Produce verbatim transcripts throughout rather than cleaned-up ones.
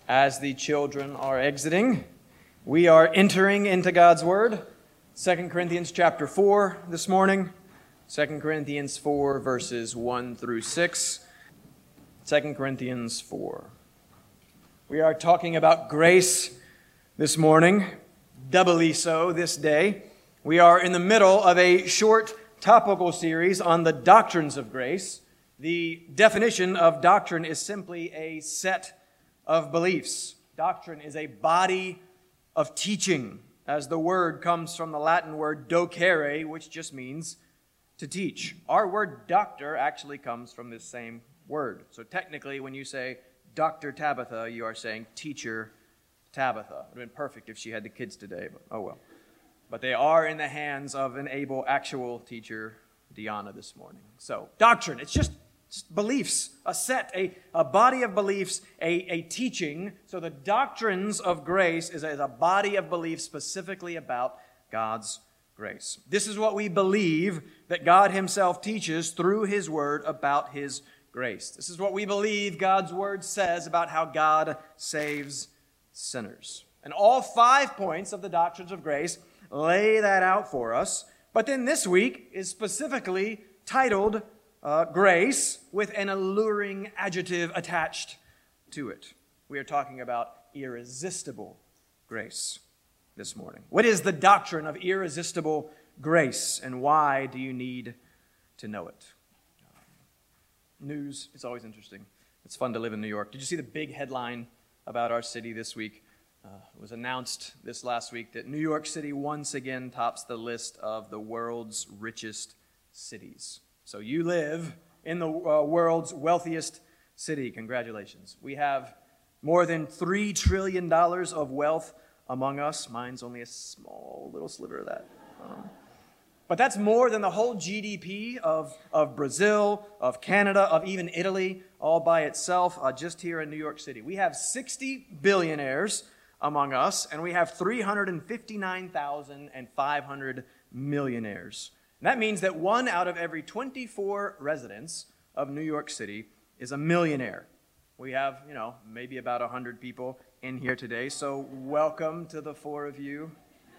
As the children are exiting, we are entering into God's Word. Second Corinthians chapter four this morning. Second Corinthians four, verses one through six. Second Corinthians four. We are talking about grace this morning, doubly so this day. We are in the middle of a short topical series on the doctrines of grace. The definition of doctrine is simply a set of beliefs. Doctrine is a body of teaching, as the word comes from the Latin word docere, which just means to teach. Our word doctor actually comes from this same word. So technically, when you say Doctor Tabitha, you are saying teacher Tabitha. It would have been perfect if she had the kids today, but oh well. But they are in the hands of an able, actual teacher, Deanna, this morning. So, doctrine, it's just beliefs, a set, a, a body of beliefs, a, a teaching. So the doctrines of grace is a, is a body of beliefs specifically about God's grace. This is what we believe that God himself teaches through his word about his grace. This is what we believe God's word says about how God saves sinners. And all five points of the doctrines of grace lay that out for us. But then this week is specifically titled Uh, grace with an alluring adjective attached to it. We are talking about irresistible grace this morning. What is the doctrine of irresistible grace, and why do you need to know it? News, it's always interesting. It's fun to live in New York. Did you see the big headline about our city this week? Uh, it was announced this last week that New York City once again tops the list of the world's richest cities. So you live in the uh, world's wealthiest city. Congratulations. We have more than three trillion dollars of wealth among us. Mine's only a small little sliver of that. Um, but that's more than the whole G D P of, of Brazil, of Canada, of even Italy, all by itself, uh, just here in New York City. We have sixty billionaires among us, and we have three hundred fifty-nine thousand five hundred millionaires. And that means that one out of every twenty-four residents of New York City is a millionaire. We have, you know, maybe about one hundred people in here today, so welcome to the four of you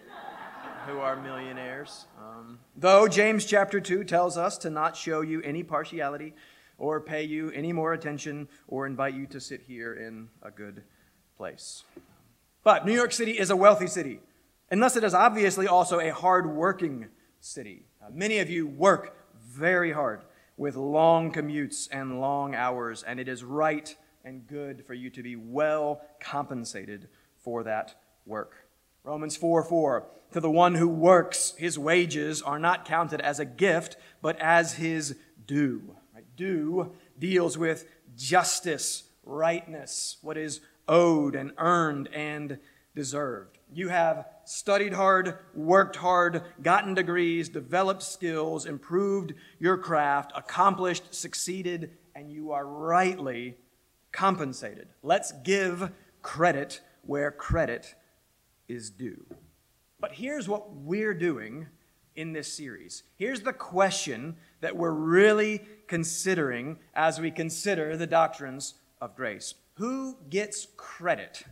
who are millionaires. Um, though James chapter two tells us to not show you any partiality or pay you any more attention or invite you to sit here in a good place. But New York City is a wealthy city, and thus it is obviously also a hard-working city. Uh, many of you work very hard with long commutes and long hours, and it is right and good for you to be well compensated for that work. Romans four four, to the one who works, his wages are not counted as a gift, but as his due. Right? Due deals with justice, rightness, what is owed and earned and deserved. You have studied hard, worked hard, gotten degrees, developed skills, improved your craft, accomplished, succeeded, and you are rightly compensated. Let's give credit where credit is due. But here's what we're doing in this series. Here's the question that we're really considering as we consider the doctrines of grace. Who gets credit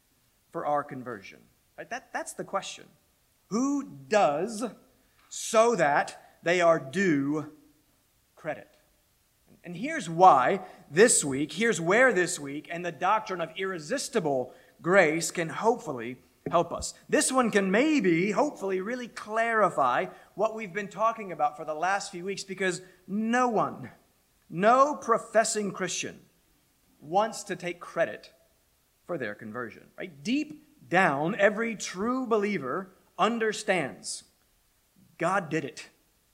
for our conversion? Right? That, that's the question. Who does so that they are due credit? And here's why this week, here's where this week, and the doctrine of irresistible grace can hopefully help us. This one can maybe, hopefully, really clarify what we've been talking about for the last few weeks, because no one, no professing Christian wants to take credit for their conversion. Right? Deep down, every true believer understands God did it.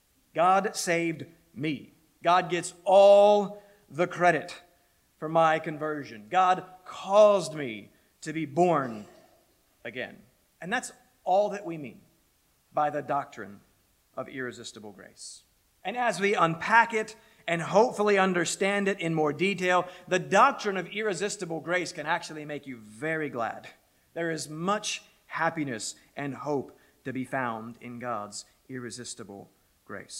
God saved me. God gets all the credit for my conversion. God caused me to be born again. And that's all that we mean by the doctrine of irresistible grace. And as we unpack it and hopefully understand it in more detail, the doctrine of irresistible grace can actually make you very glad. There is much happiness and hope to be found in God's irresistible grace.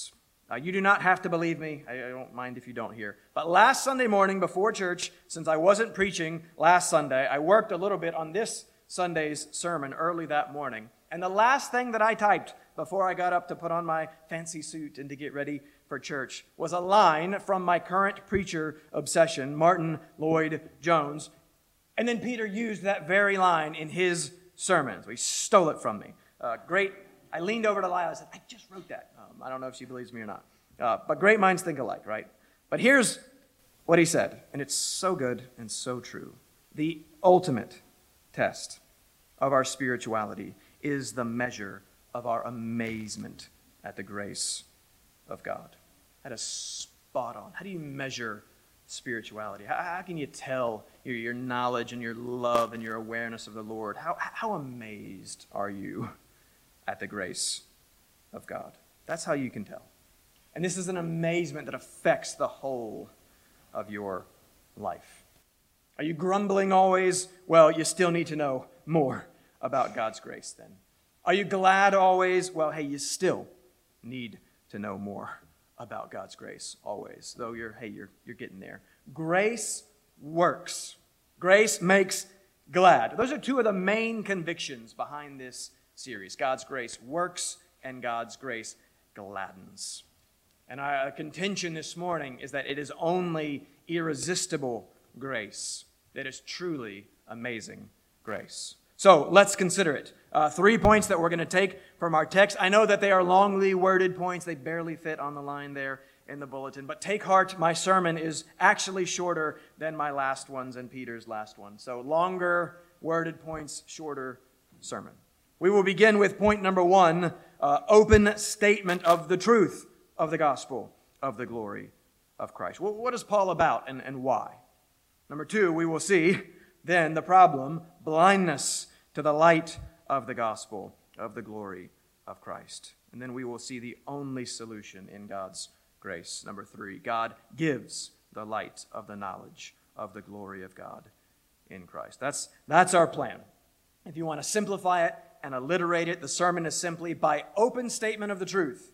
Uh, you do not have to believe me. I, I don't mind if you don't hear. But last Sunday morning before church, since I wasn't preaching last Sunday, I worked a little bit on this Sunday's sermon early that morning. And the last thing that I typed before I got up to put on my fancy suit and to get ready for church was a line from my current preacher obsession, Martin Lloyd-Jones. And then Peter used that very line in his sermon. So he stole it from me. Uh, great. I leaned over to Lila and said, I just wrote that. Um, I don't know if she believes me or not. Uh, but great minds think alike, right? But here's what he said, and it's so good and so true. The ultimate test of our spirituality is the measure of our amazement at the grace of God. That is spot on. How do you measure spirituality? How, how can you tell your, your knowledge and your love and your awareness of the Lord? How, how amazed are you at the grace of God? That's how you can tell. And this is an amazement that affects the whole of your life. Are you grumbling always? Well, you still need to know more about God's grace then. Are you glad always? Well, hey, you still need to know more about God's grace always. Though you're, hey, you're, you're getting there. Grace works. Grace makes glad. Those are two of the main convictions behind this series. God's grace works and God's grace gladdens. And our contention this morning is that it is only irresistible grace that is truly amazing grace. So let's consider it. Uh, three points that we're going to take from our text. I know that they are longly worded points. They barely fit on the line there in the bulletin. But take heart, my sermon is actually shorter than my last ones and Peter's last one. So longer worded points, shorter sermon. We will begin with point number one, uh, open statement of the truth of the gospel of the glory of Christ. Well, what is Paul about and, and why? Number two, we will see then the problem, blindness to the light of the gospel of the glory of Christ. And then we will see the only solution in God's grace. Number three, God gives the light of the knowledge of the glory of God in Christ. That's, that's our plan. If you want to simplify it and alliterate it, the sermon is simply, by open statement of the truth,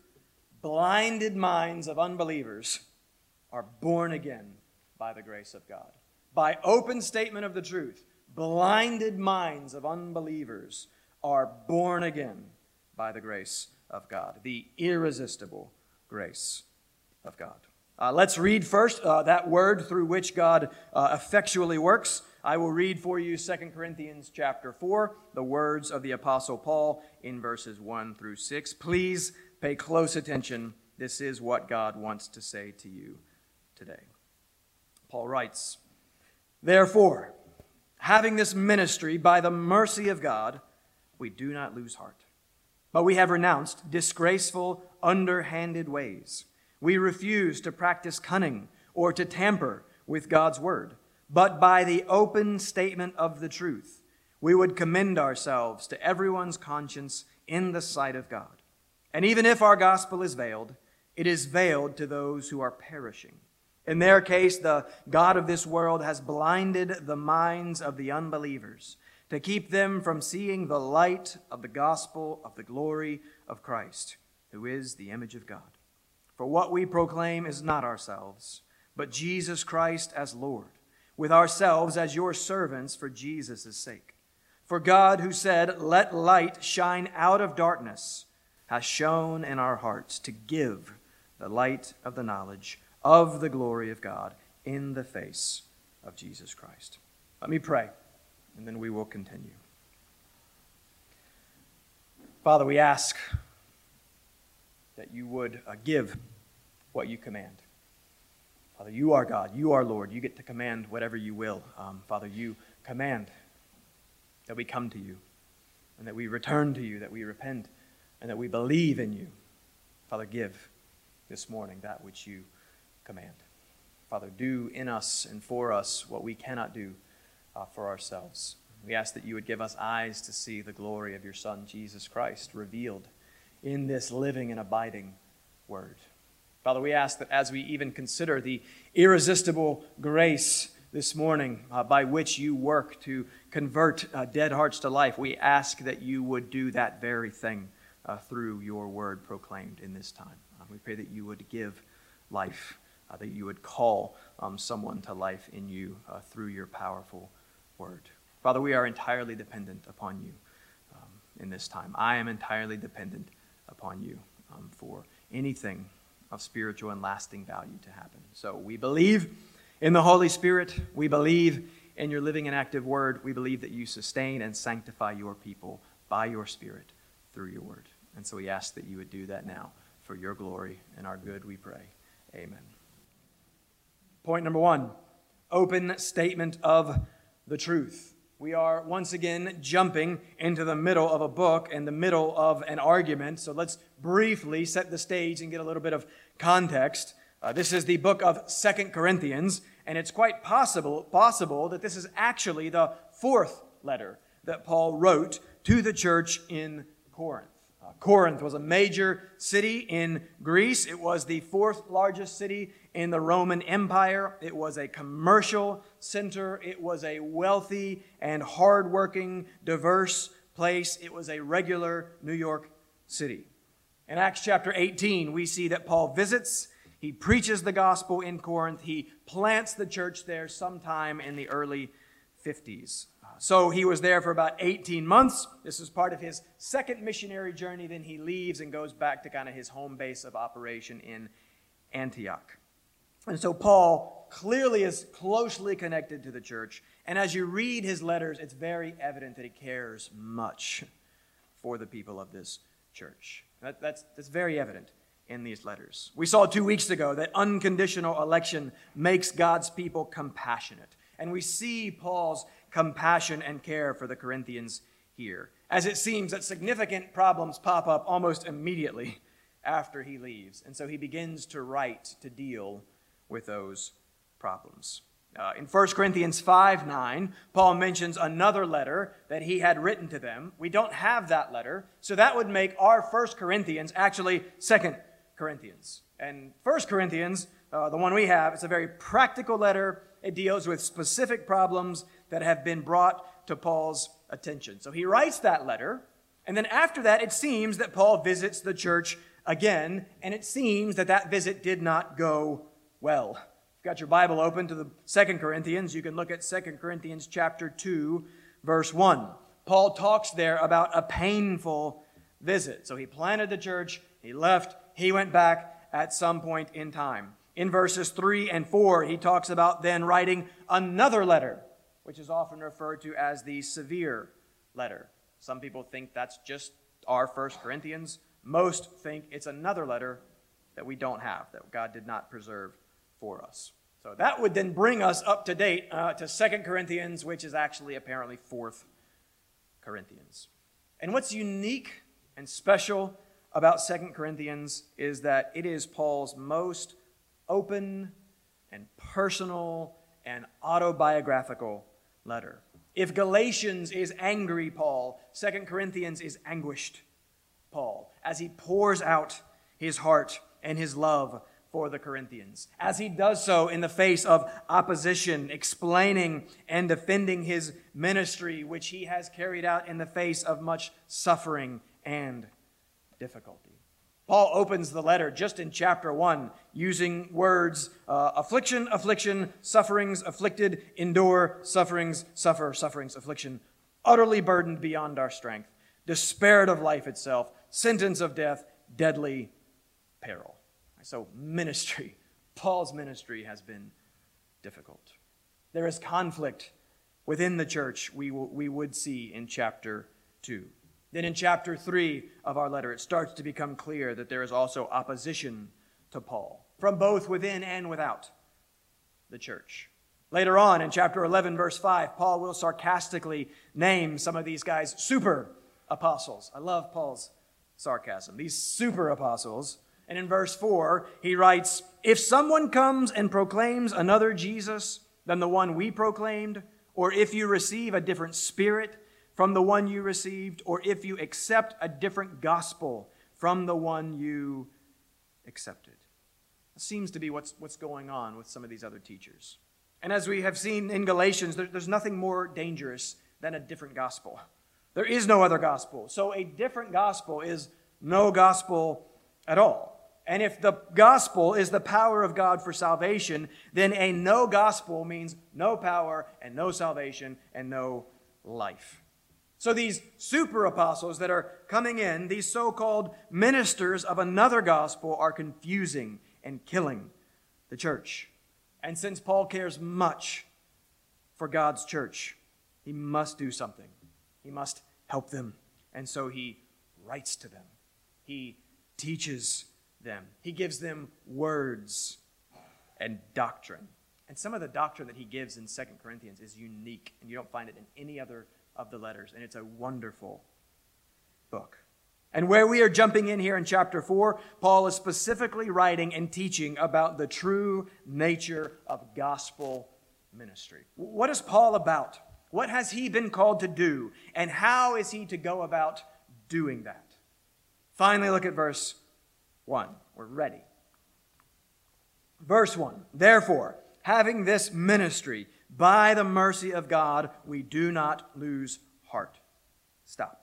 blinded minds of unbelievers are born again by the grace of God. By open statement of the truth, blinded minds of unbelievers are born again by the grace of God, the irresistible grace of God. Uh, let's read first uh, that word through which God uh, effectually works. I will read for you Second Corinthians chapter four, the words of the Apostle Paul in verses one through six. Please pay close attention. This is what God wants to say to you today. Paul writes, "Therefore, having this ministry by the mercy of God, we do not lose heart. But we have renounced disgraceful, underhanded ways. We refuse to practice cunning or to tamper with God's word. But by the open statement of the truth, we would commend ourselves to everyone's conscience in the sight of God. And even if our gospel is veiled, it is veiled to those who are perishing. In their case, the God of this world has blinded the minds of the unbelievers to keep them from seeing the light of the gospel of the glory of Christ, who is the image of God. For what we proclaim is not ourselves, but Jesus Christ as Lord, with ourselves as your servants for Jesus' sake. For God, who said, 'Let light shine out of darkness,' has shone in our hearts to give the light of the knowledge of the glory of God in the face of Jesus Christ." Let me pray, and then we will continue. Father, we ask that you would uh, give what you command. Father, you are God. You are Lord. You get to command whatever you will. Um, Father, you command that we come to you and that we return to you, that we repent, and that we believe in you. Father, give this morning that which you command. Father, do in us and for us what we cannot do uh, for ourselves. We ask that you would give us eyes to see the glory of your Son, Jesus Christ, revealed in this living and abiding word. Father, we ask that as we even consider the irresistible grace this morning uh, by which you work to convert uh, dead hearts to life, we ask that you would do that very thing uh, through your word proclaimed in this time. Uh, We pray that you would give life, uh, that you would call um, someone to life in you uh, through your powerful word. Father, we are entirely dependent upon you um, in this time. I am entirely dependent upon you um, for anything of spiritual and lasting value to happen. So we believe in the Holy Spirit. We believe in your living and active word. We believe that you sustain and sanctify your people by your Spirit through your word. And so we ask that you would do that now for your glory and our good, we pray. Amen. Point number one, open statement of the truth. We are once again jumping into the middle of a book and the middle of an argument. So let's briefly set the stage and get a little bit of context. Uh, this is the book of Second Corinthians, and it's quite possible, possible that this is actually the fourth letter that Paul wrote to the church in Corinth. Uh, Corinth was a major city in Greece. It was the fourth largest city in the Roman Empire. It was a commercial center. It was a wealthy and hardworking, diverse place. It was a regular New York city. In Acts chapter eighteen, we see that Paul visits. He preaches the gospel in Corinth. He plants the church there sometime in the early fifties. So he was there for about eighteen months. This is part of his second missionary journey. Then he leaves and goes back to kind of his home base of operation in Antioch. And so Paul clearly is closely connected to the church. And as you read his letters, it's very evident that he cares much for the people of this church. That, that's, that's very evident in these letters. We saw two weeks ago that unconditional election makes God's people compassionate. And we see Paul's compassion and care for the Corinthians here, as it seems that significant problems pop up almost immediately after he leaves. And so he begins to write to deal with those problems. Uh, in First Corinthians five nine, Paul mentions another letter that he had written to them. We don't have that letter, so that would make our First Corinthians actually Second Corinthians. And First Corinthians, uh, the one we have, it's a very practical letter. It deals with specific problems that have been brought to Paul's attention. So he writes that letter, and then after that, it seems that Paul visits the church again, and it seems that that visit did not go well. If you've got your Bible open to the Second Corinthians, you can look at Second Corinthians chapter two, verse one. Paul talks there about a painful visit. So he planted the church, he left, he went back at some point in time. In verses three and four, he talks about then writing another letter, which is often referred to as the severe letter. Some people think that's just our First Corinthians. Most think it's another letter that we don't have, that God did not preserve for us. So that would then bring us up to date uh, to Second Corinthians, which is actually apparently Fourth Corinthians. And what's unique and special about Second Corinthians is that it is Paul's most open and personal and autobiographical letter. If Galatians is angry Paul, Second Corinthians is anguished Paul, as he pours out his heart and his love for the Corinthians, as he does so in the face of opposition, explaining and defending his ministry, which he has carried out in the face of much suffering and difficulty. Paul opens the letter just in chapter one using words, uh, affliction, affliction, sufferings, afflicted, endure, sufferings, suffer, sufferings, affliction, utterly burdened beyond our strength, despaired of life itself, sentence of death, deadly peril. So ministry, Paul's ministry has been difficult. There is conflict within the church we, will, we would see in chapter two. Then in chapter three of our letter, it starts to become clear that there is also opposition to Paul from both within and without the church. Later on in chapter eleven, verse five, Paul will sarcastically name some of these guys super apostles. I love Paul's sarcasm. These super apostles. And in verse four, he writes, if someone comes and proclaims another Jesus than the one we proclaimed, or if you receive a different spirit from the one you received, or if you accept a different gospel from the one you accepted. It seems to be what's, what's going on with some of these other teachers. And as we have seen in Galatians, there, there's nothing more dangerous than a different gospel. There is no other gospel. So a different gospel is no gospel at all. And if the gospel is the power of God for salvation, then a no gospel means no power and no salvation and no life. So these super apostles that are coming in, these so-called ministers of another gospel, are confusing and killing the church. And since Paul cares much for God's church, he must do something. He must help them. And so he writes to them. He teaches them. He gives them words and doctrine. And some of the doctrine that he gives in Second Corinthians is unique, and you don't find it in any other of the letters, and it's a wonderful book. And where we are jumping in here in chapter four, Paul is specifically writing and teaching about the true nature of gospel ministry. What is Paul about? What has he been called to do? And how is he to go about doing that? Finally, look at verse one. We're ready. Verse one. Therefore, having this ministry, by the mercy of God, we do not lose heart. Stop.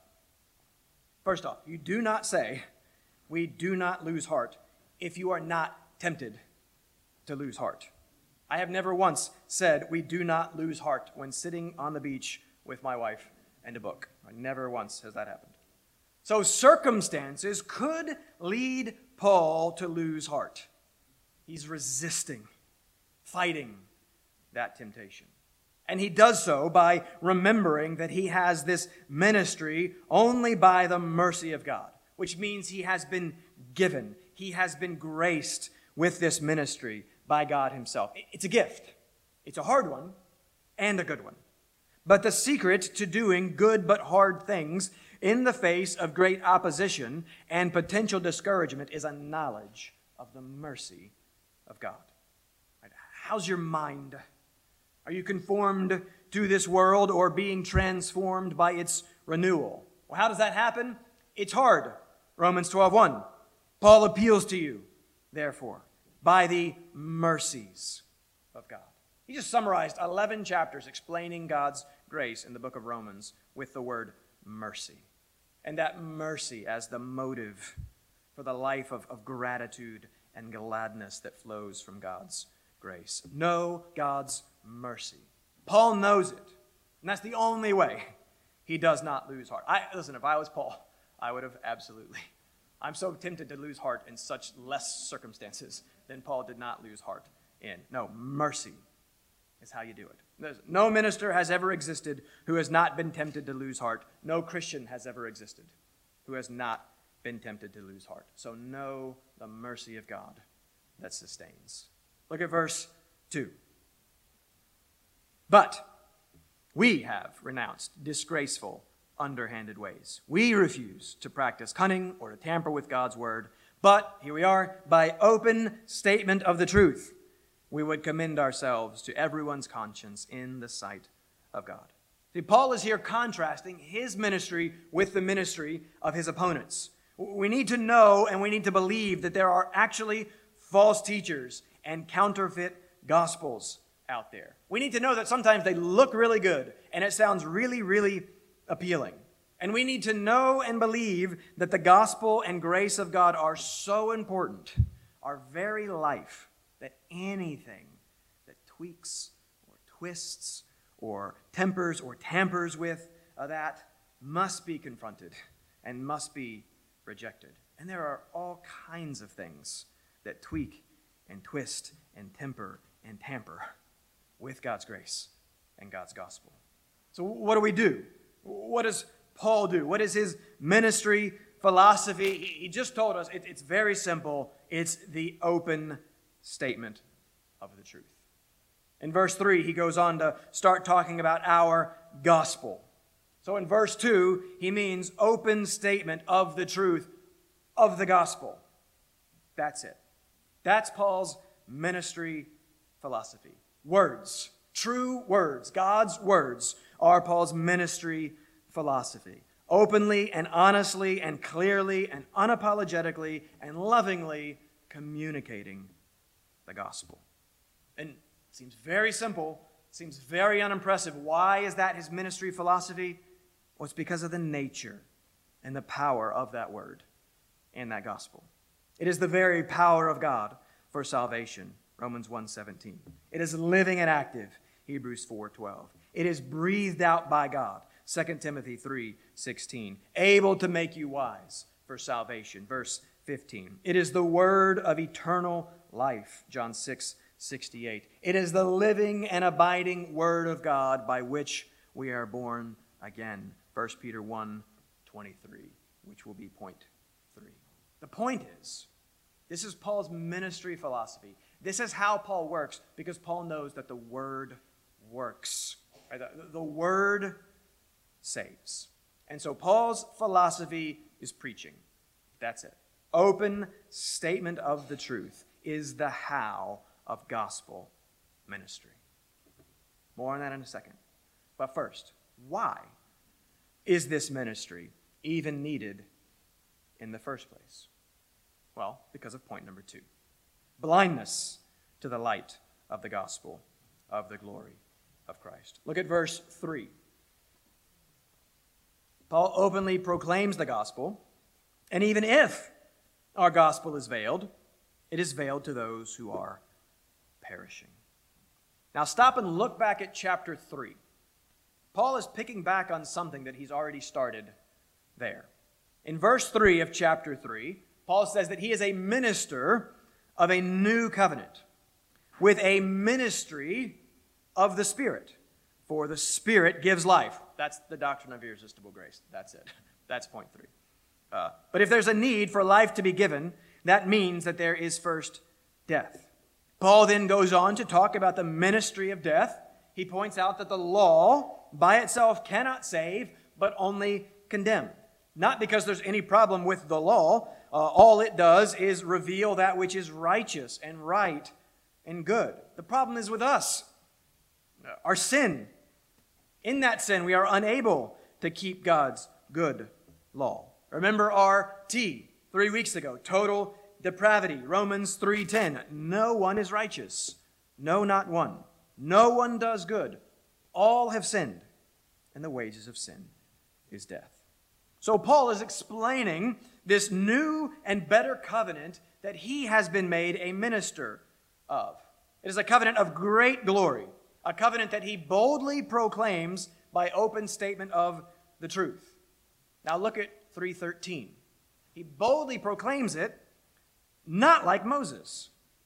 First off, you do not say, we do not lose heart, if you are not tempted to lose heart. I have never once said we do not lose heart when sitting on the beach with my wife and a book. Never once has that happened. So circumstances could lead Paul to lose heart. He's resisting, fighting that temptation. And he does so by remembering that he has this ministry only by the mercy of God, which means he has been given, he has been graced with this ministry by God himself. It's a gift. It's a hard one and a good one. But the secret to doing good but hard things in the face of great opposition and potential discouragement is a knowledge of the mercy of God. How's your mind? Are you conformed to this world or being transformed by its renewal? Well, how does that happen? It's hard. Romans twelve one. Paul appeals to you, therefore, by the mercies of God. He just summarized eleven chapters explaining God's grace in the book of Romans with the word mercy. And that mercy as the motive for the life of, of gratitude and gladness that flows from God's grace. Know God's mercy. Paul knows it. And that's the only way he does not lose heart. I, listen, if I was Paul, I would have absolutely. I'm so tempted to lose heart in such less circumstances than Paul did not lose heart in. No, mercy is how you do it. There's, no minister has ever existed who has not been tempted to lose heart. No Christian has ever existed who has not been tempted to lose heart. So know the mercy of God that sustains. Look at verse two. But we have renounced disgraceful, underhanded ways. We refuse to practice cunning or to tamper with God's word. But, here we are, by open statement of the truth, we would commend ourselves to everyone's conscience in the sight of God. See, Paul is here contrasting his ministry with the ministry of his opponents. We need to know and we need to believe that there are actually false teachers and counterfeit gospels out there. We need to know that sometimes they look really good and it sounds really, really appealing. And we need to know and believe that the gospel and grace of God are so important, our very life, that anything that tweaks or twists or tempers or tampers with uh, that must be confronted and must be rejected. And there are all kinds of things that tweak and twist and temper and tamper with God's grace and God's gospel. So what do we do? What does Paul do? What is his ministry philosophy? He just told us it, it's very simple. It's the open statement of the truth. In verse three, he goes on to start talking about our gospel. So in verse two, he means open statement of the truth of the gospel. That's it. That's Paul's ministry philosophy. Words, true words, God's words are Paul's ministry philosophy. Openly and honestly and clearly and unapologetically and lovingly communicating the gospel. And it seems very simple, seems very unimpressive. Why is that his ministry philosophy? Well, it's because of the nature and the power of that word and that gospel. It is the very power of God for salvation, Romans one seventeen. It is living and active, Hebrews four twelve. It is breathed out by God, Second Timothy three sixteen. Able to make you wise for salvation, verse fifteen. It is the word of eternal life, John six sixty-eight. It is the living and abiding word of God by which we are born again, First Peter one twenty-three, which will be point three. The point is, this is Paul's ministry philosophy. This is how Paul works, because Paul knows that the word works. Right? The, the word saves. And so Paul's philosophy is preaching. That's it. Open statement of the truth is the how of gospel ministry. More on that in a second. But first, why is this ministry even needed in the first place? Well, because of point number two. Blindness to the light of the gospel of the glory of Christ. Look at verse three. Paul openly proclaims the gospel, and even if our gospel is veiled, it is veiled to those who are perishing. Now stop and look back at chapter three. Paul is picking back on something that he's already started there. In verse three of chapter three, Paul says that he is a minister of a new covenant with a ministry of the Spirit. For the Spirit gives life. That's the doctrine of irresistible grace. That's it. That's point three. Uh, but if there's a need for life to be given, that means that there is first death. Paul then goes on to talk about the ministry of death. He points out that the law by itself cannot save, but only condemn. Not because there's any problem with the law. Uh, all it does is reveal that which is righteous and right and good. The problem is with us, our sin. In that sin, we are unable to keep God's good law. Remember our T three weeks ago, total depravity, Romans three ten. No one is righteous. No, not one. No one does good. All have sinned, and the wages of sin is death. So Paul is explaining this new and better covenant that he has been made a minister of. It is a covenant of great glory, a covenant that he boldly proclaims by open statement of the truth. Now look at three thirteen. He boldly proclaims it, not like Moses.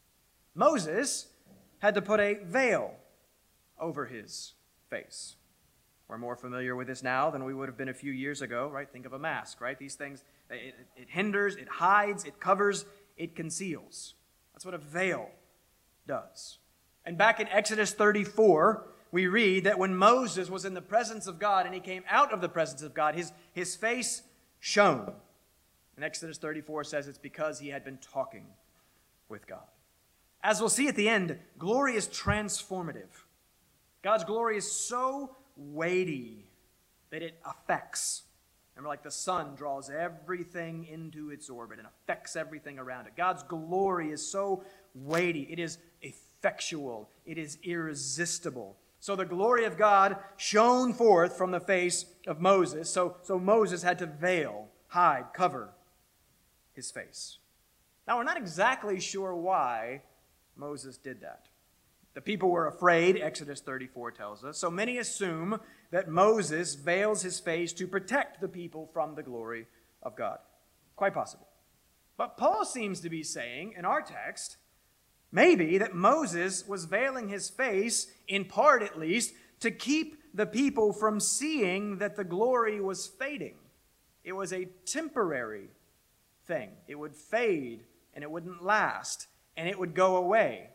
Moses had to put a veil over his face. We're more familiar with this now than we would have been a few years ago, right? Think of a mask, right? These things, it, it hinders, it hides, it covers, it conceals. That's what a veil does. And back in Exodus thirty-four, we read that when Moses was in the presence of God and he came out of the presence of God, his, his face shone. And Exodus thirty-four says it's because he had been talking with God. As we'll see at the end, glory is transformative. God's glory is so weighty that it affects. Remember, like the sun draws everything into its orbit and affects everything around it. God's glory is so weighty. It is effectual. It is irresistible. So the glory of God shone forth from the face of Moses. So, so Moses had to veil, hide, cover his face. Now, we're not exactly sure why Moses did that. The people were afraid, Exodus thirty-four tells us. So many assume that Moses veils his face to protect the people from the glory of God. Quite possible. But Paul seems to be saying, in our text, maybe that Moses was veiling his face, in part at least, to keep the people from seeing that the glory was fading. It was a temporary thing. It would fade, and it wouldn't last, and it would go away.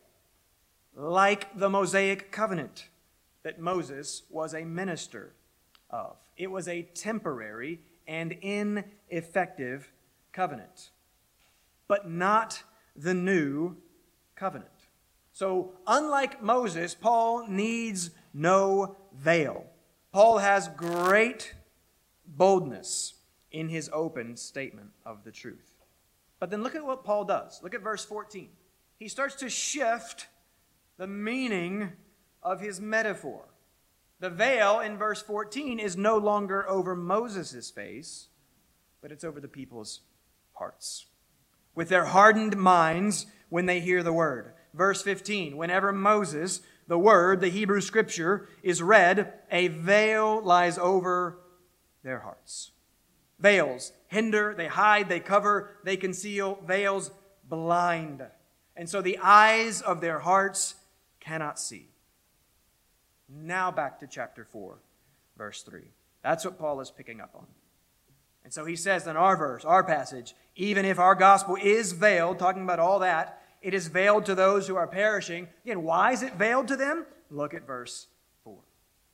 Like the Mosaic covenant that Moses was a minister of. It was a temporary and ineffective covenant, but not the new covenant. So, unlike Moses, Paul needs no veil. Paul has great boldness in his open statement of the truth. But then look at what Paul does. Look at verse fourteen. He starts to shift the meaning of his metaphor. The veil in verse fourteen is no longer over Moses' face, but it's over the people's hearts. with their hardened minds when they hear the word. Verse fifteen, whenever Moses, the word, the Hebrew scripture, is read, a veil lies over their hearts. Veils hinder, they hide, they cover, they conceal. Veils blind. And so the eyes of their hearts cannot see. Now back to chapter four, verse three. That's what Paul is picking up on. And so he says in our verse, our passage, even if our gospel is veiled, talking about all that, it is veiled to those who are perishing. Again, why is it veiled to them? Look at verse four.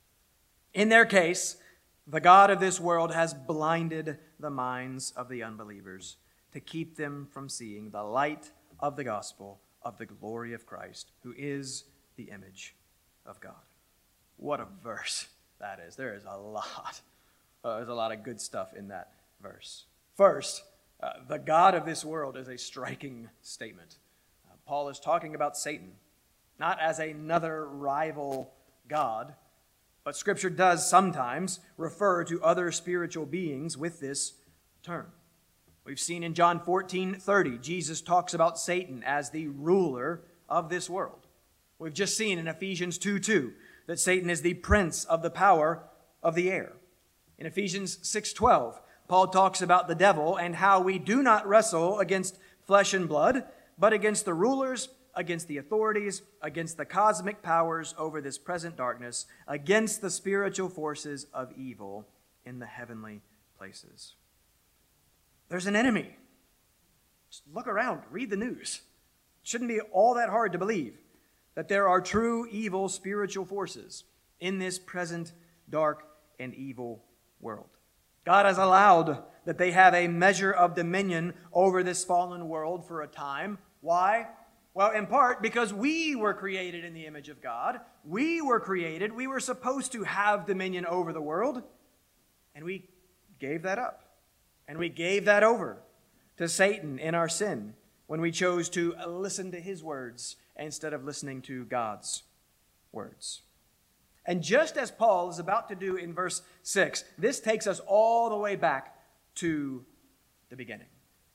In their case, the God of this world has blinded the minds of the unbelievers to keep them from seeing the light of the gospel of the glory of Christ, who is the image of God. What a verse that is. There is a lot. Uh, there's a lot of good stuff in that verse. First, uh, the God of this world is a striking statement. Uh, Paul is talking about Satan, not as another rival God, but Scripture does sometimes refer to other spiritual beings with this term. We've seen in John fourteen thirty, Jesus talks about Satan as the ruler of this world. We've just seen in Ephesians two two that Satan is the prince of the power of the air. In Ephesians six twelve, Paul talks about the devil and how we do not wrestle against flesh and blood, but against the rulers, against the authorities, against the cosmic powers over this present darkness, against the spiritual forces of evil in the heavenly places. There's an enemy. Just look around, read the news. It shouldn't be all that hard to believe that there are true evil spiritual forces in this present dark and evil world. God has allowed that they have a measure of dominion over this fallen world for a time. Why? Well, in part because we were created in the image of God. We were created. We were supposed to have dominion over the world. And we gave that up. And we gave that over to Satan in our sin when we chose to listen to his words instead of listening to God's words. And just as Paul is about to do in verse six, this takes us all the way back to the beginning.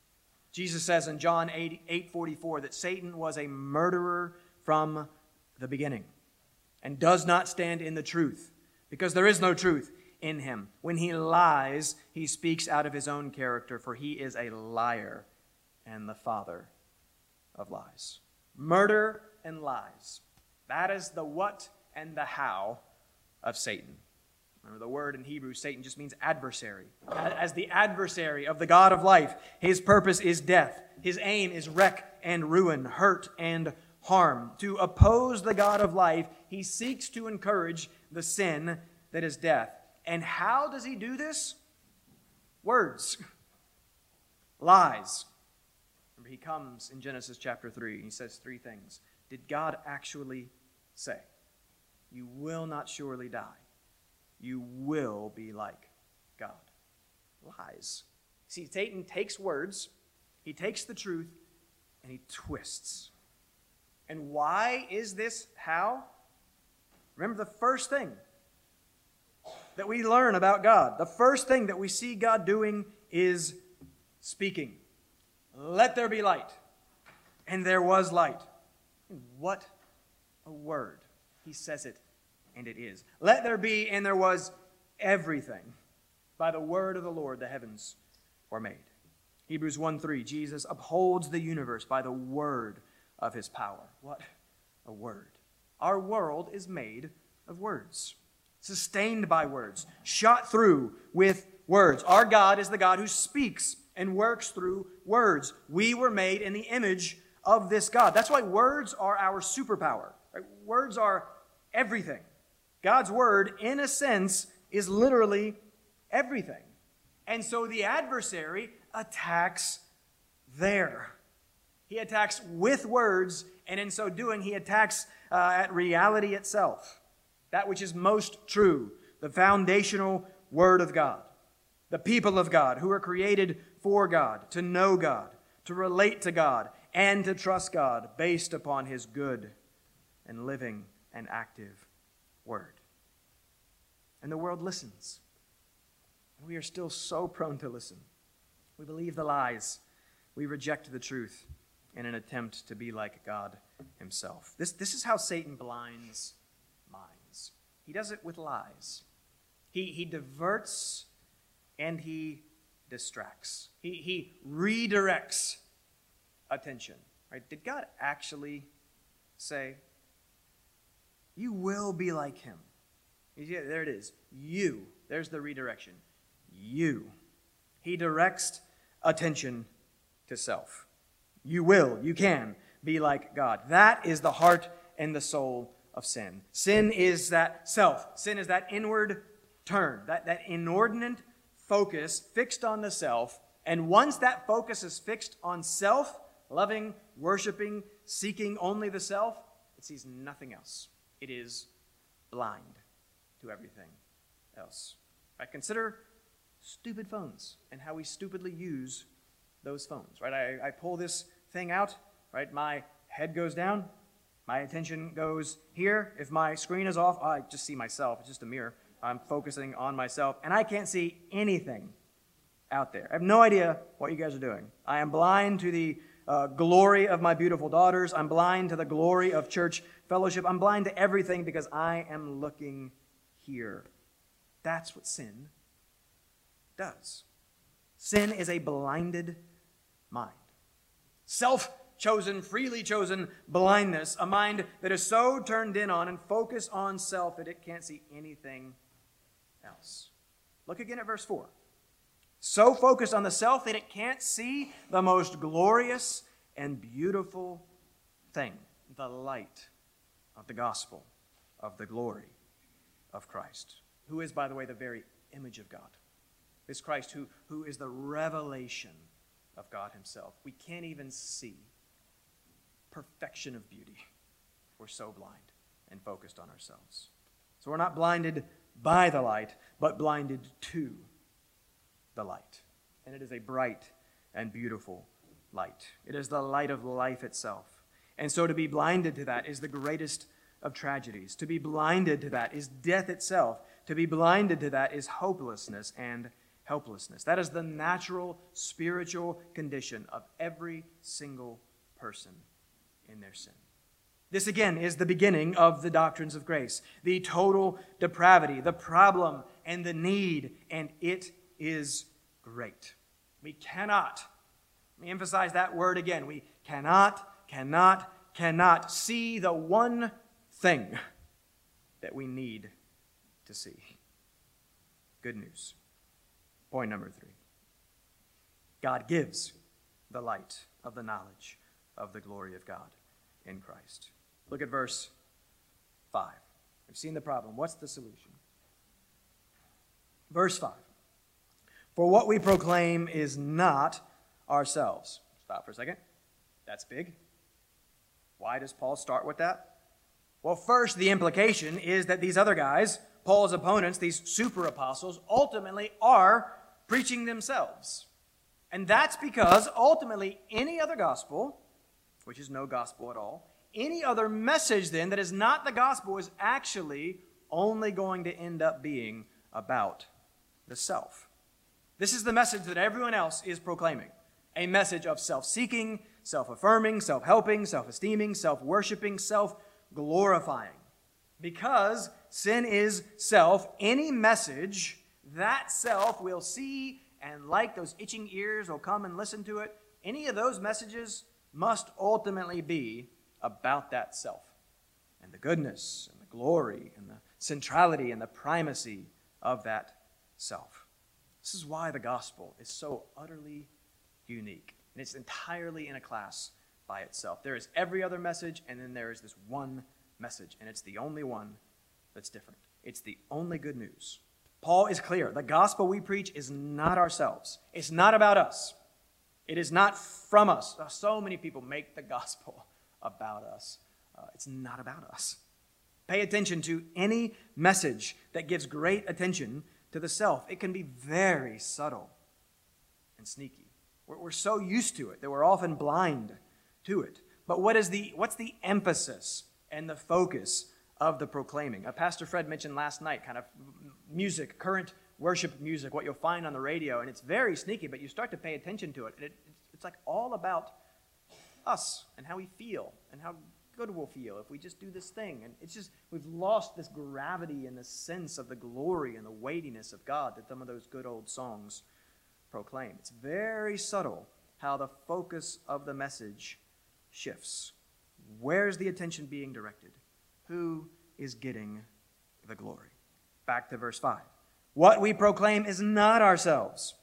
Jesus says in John eight forty-four that Satan was a murderer from the beginning and does not stand in the truth because there is no truth in him. When he lies, he speaks out of his own character, for he is a liar and the father of lies. Murder and lies. That is the what and the how of Satan. Remember, the word in Hebrew, Satan, just means adversary. As the adversary of the God of life, his purpose is death. His aim is wreck and ruin, hurt and harm. To oppose the God of life, he seeks to encourage the sin that is death. And how does he do this? Words. Lies. Remember, he comes in Genesis chapter three, and he says three things. Did God actually say, "You will not surely die. You will be like God"? Lies. See, Satan takes words, he takes the truth, and he twists. And why is this how? Remember the first thing that we learn about God, the first thing that we see God doing is speaking. Let there be light. And there was light. What a word. He says it, and it is. Let there be, and there was everything. By the word of the Lord, the heavens were made. Hebrews one three, Jesus upholds the universe by the word of his power. What a word. Our world is made of words, sustained by words, shot through with words. Our God is the God who speaks and works through words. We were made in the image of this God. That's why words are our superpower. Right? Words are everything. God's word, in a sense, is literally everything. And so the adversary attacks there. He attacks with words, and in so doing, he attacks uh, at reality itself. That which is most true, the foundational word of God. The people of God who are created for God, to know God, to relate to God, and to trust God based upon his good and living and active word. And the world listens. And we are still so prone to listen. We believe the lies We reject the truth in an attempt to be like God himself. This, this is how Satan blinds minds. He does it with lies. He, he diverts and he distracts. He, he redirects attention. Right? Did God actually say, you will be like him? Yeah, there it is. You. There's the redirection. You. He directs attention to self. You will, you can be like God. That is the heart and the soul of sin. Sin is that self. Sin is that inward turn, that, that inordinate focus fixed on the self. And once that focus is fixed on self, loving, worshiping, seeking only the self, it sees nothing else. It is blind to everything else. Right? Consider stupid phones and how we stupidly use those phones. Right? I, I pull this thing out, right? My head goes down, my attention goes here. If my screen is off, I just see myself. It's just a mirror. I'm focusing on myself, and I can't see anything out there. I have no idea what you guys are doing. I am blind to the uh, glory of my beautiful daughters. I'm blind to the glory of church fellowship. I'm blind to everything because I am looking here. That's what sin does. Sin is a blinded mind. Self-chosen, freely chosen blindness, a mind that is so turned in on and focused on self that it can't see anything else. Look again at verse four. So focused on the self that it can't see the most glorious and beautiful thing, the light of the gospel, of the glory of Christ, who is, by the way, the very image of God. This Christ who, who is the revelation of God himself. We can't even see perfection of beauty. We're so blind and focused on ourselves. So we're not blinded by the light, but blinded to the light. And it is a bright and beautiful light. It is the light of life itself. And so to be blinded to that is the greatest of tragedies. To be blinded to that is death itself. To be blinded to that is hopelessness and helplessness. That is the natural spiritual condition of every single person in their sin. This again is the beginning of the doctrines of grace, the total depravity, the problem and the need, and it is great. We cannot, let me emphasize that word again, we cannot, cannot, cannot see the one thing that we need to see. Good news. Point number three. God gives the light of the knowledge of the glory of God in Christ. Look at verse five. We've seen the problem. What's the solution? Verse five. For what we proclaim is not ourselves. Stop for a second. That's big. Why does Paul start with that? Well, first, the implication is that these other guys, Paul's opponents, these super apostles, ultimately are preaching themselves. And that's because ultimately any other gospel, which is no gospel at all, any other message then that is not the gospel is actually only going to end up being about the self. This is the message that everyone else is proclaiming. A message of self-seeking, self-affirming, self-helping, self-esteeming, self-worshiping, self-glorifying. Because sin is self, any message, that self will see and like those itching ears will come and listen to it. Any of those messages must ultimately be about that self and the goodness and the glory and the centrality and the primacy of that self. This is why the gospel is so utterly unique. And it's entirely in a class by itself. There is every other message, and then there is this one message, and it's the only one that's different. It's the only good news. Paul is clear. The gospel we preach is not ourselves. It's not about us. It is not from us. So many people make the gospel about us. Uh, it's not about us. Pay attention to any message that gives great attention to the self. It can be very subtle and sneaky. We're, we're so used to it that we're often blind to it. But what is the what's the emphasis and the focus of the proclaiming? Uh, Pastor Fred mentioned last night kind of music, current worship music, what you'll find on the radio, and it's very sneaky, but you start to pay attention to it. it it's like all about us and how we feel and how good we'll feel if we just do this thing. And it's just, we've lost this gravity and the sense of the glory and the weightiness of God that some of those good old songs proclaim. It's very subtle how the focus of the message shifts. Where's the attention being directed? Who is getting the glory? Back to verse five. What we proclaim is not ourselves,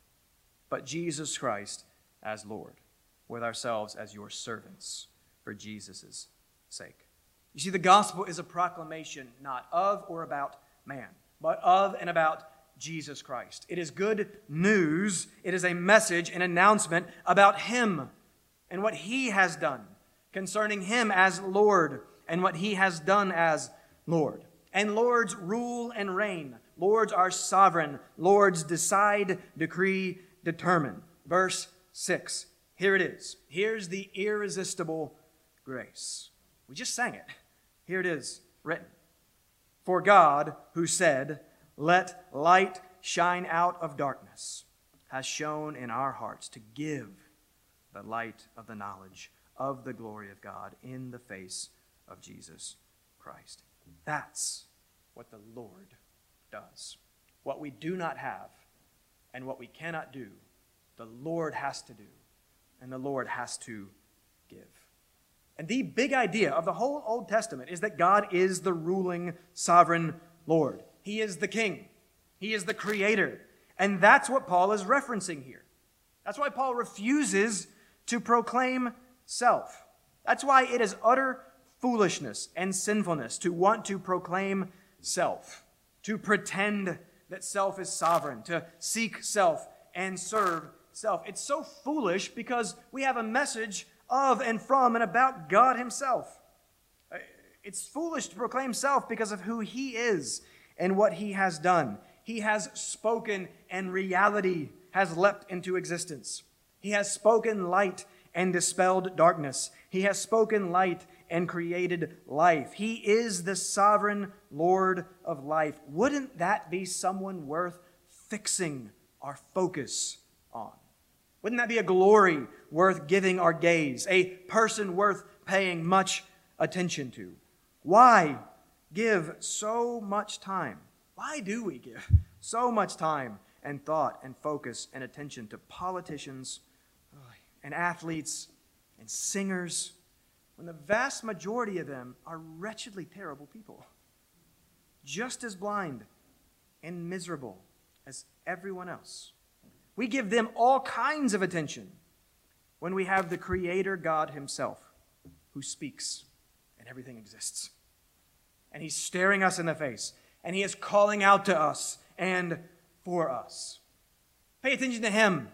but Jesus Christ as Lord, with ourselves as your servants for Jesus' sake. You see, the gospel is a proclamation not of or about man, but of and about Jesus Christ. It is good news. It is a message, an announcement about Him and what He has done, concerning Him as Lord and what He has done as Lord. And Lords rule and reign. Lords are sovereign. Lords decide, decree, determine. Verse six. Here it is. Here's the irresistible grace. We just sang it. Here it is, written. For God, who said, "Let light shine out of darkness," has shone in our hearts to give the light of the knowledge of the glory of God in the face of Jesus Christ. That's what the Lord does. What we do not have and what we cannot do, the Lord has to do, and the Lord has to give. And the big idea of the whole Old Testament is that God is the ruling, sovereign Lord. He is the King. He is the Creator. And that's what Paul is referencing here. That's why Paul refuses to proclaim self. That's why it is utter foolishness and sinfulness to want to proclaim self, to pretend that self is sovereign, to seek self and serve self. It's so foolish because we have a message of and from and about God Himself. It's foolish to proclaim self because of who He is and what He has done. He has spoken and reality has leapt into existence. He has spoken light and dispelled darkness. He has spoken light and created life. He is the sovereign Lord of life. Wouldn't that be someone worth fixing our focus on? Wouldn't that be a glory worth giving our gaze, a person worth paying much attention to? Why give so much time? Why do we give so much time and thought and focus and attention to politicians and athletes and singers when the vast majority of them are wretchedly terrible people, just as blind and miserable as everyone else? We give them all kinds of attention when we have the Creator God Himself who speaks and everything exists. And He's staring us in the face and He is calling out to us and for us. Pay attention to Him.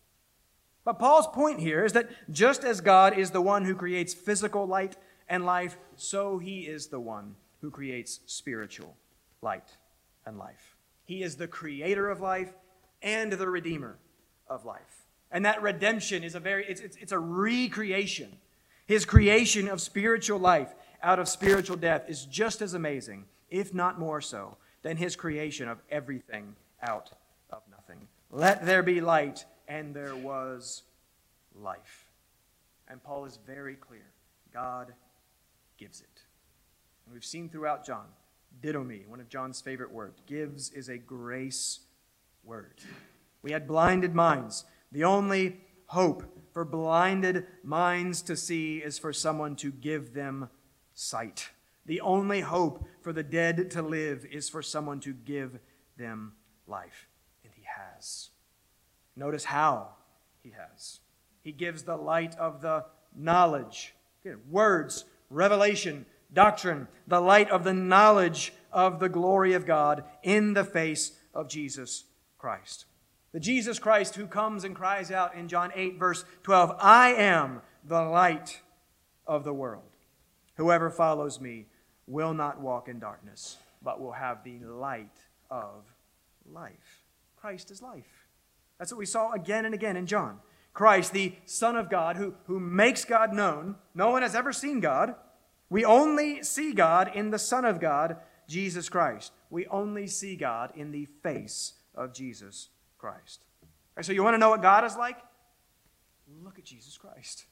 But Paul's point here is that just as God is the one who creates physical light and life, so He is the one who creates spiritual light and life. He is the creator of life and the redeemer of life. And that redemption is a very, it's, it's, it's a recreation. His creation of spiritual life out of spiritual death is just as amazing, if not more so, than His creation of everything out of nothing. Let there be light, and there was life. And Paul is very clear. God gives it. And we've seen throughout John, didomi, one of John's favorite words. Gives is a grace word. We had blinded minds. The only hope for blinded minds to see is for someone to give them sight. The only hope for the dead to live is for someone to give them life. And He has. Notice how He has. He gives the light of the knowledge, words, revelation, doctrine, the light of the knowledge of the glory of God in the face of Jesus Christ. The Jesus Christ who comes and cries out in John eight, verse twelve, "I am the light of the world. Whoever follows me will not walk in darkness, but will have the light of life." Christ is life. That's what we saw again and again in John. Christ, the Son of God, who, who makes God known. No one has ever seen God. We only see God in the Son of God, Jesus Christ. We only see God in the face of Jesus Christ. Right, so you want to know what God is like? Look at Jesus Christ.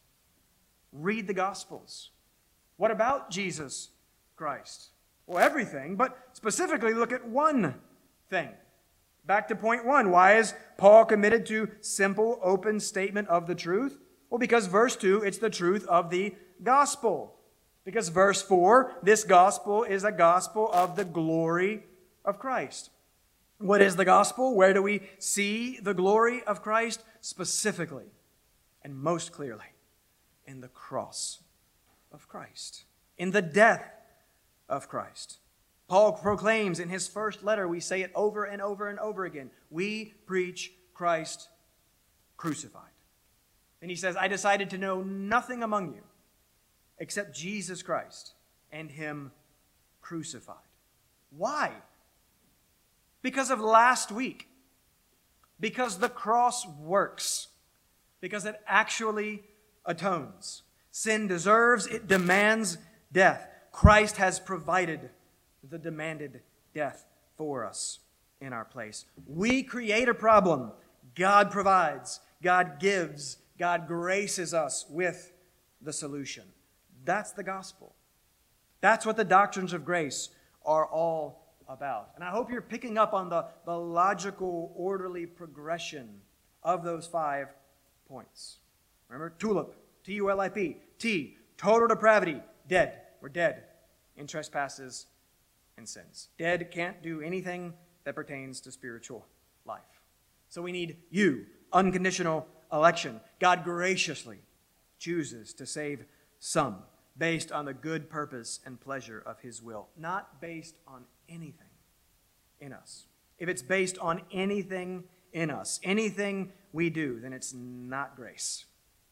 Read the Gospels. What about Jesus Christ? Well, everything, but specifically look at one thing. Back to point one. Why is Paul committed to simple, open statement of the truth? Well, because verse two, it's the truth of the gospel. Because verse four, this gospel is a gospel of the glory of Christ. What is the gospel? Where do we see the glory of Christ? Specifically and most clearly in the cross of Christ, in the death of Christ. Paul proclaims in his first letter, we say it over and over and over again, we preach Christ crucified. And he says, I decided to know nothing among you except Jesus Christ and him crucified. Why? Because of last week. Because the cross works. Because it actually atones. Sin deserves, it demands death. Christ has provided the demanded death for us in our place. We create a problem. God provides. God gives. God graces us with the solution. That's the gospel. That's what the doctrines of grace are all about. And I hope you're picking up on the, the logical, orderly progression of those five points. Remember, tulip, T U L I P. T, total depravity, dead. We're dead in trespasses and sins. Dead, can't do anything that pertains to spiritual life. So we need you, unconditional election. God graciously chooses to save some based on the good purpose and pleasure of his will, not based on anything in us. If it's based on anything in us, anything we do, then it's not grace.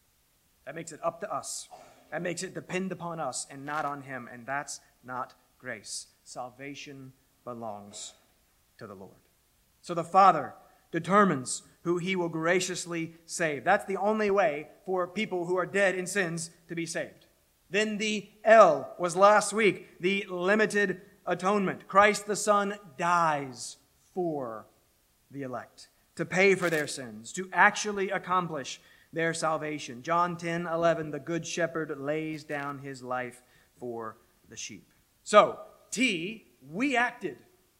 That makes it up to us. That makes it depend upon us and not on him, and that's not grace. Salvation belongs to the Lord. So the Father determines who he will graciously save. That's the only way for people who are dead in sins to be saved. Then the L was last week, the limited atonement. Christ the Son dies for the elect, to pay for their sins, to actually accomplish their salvation. John ten eleven, the Good Shepherd lays down his life for the sheep. So, T, we acted.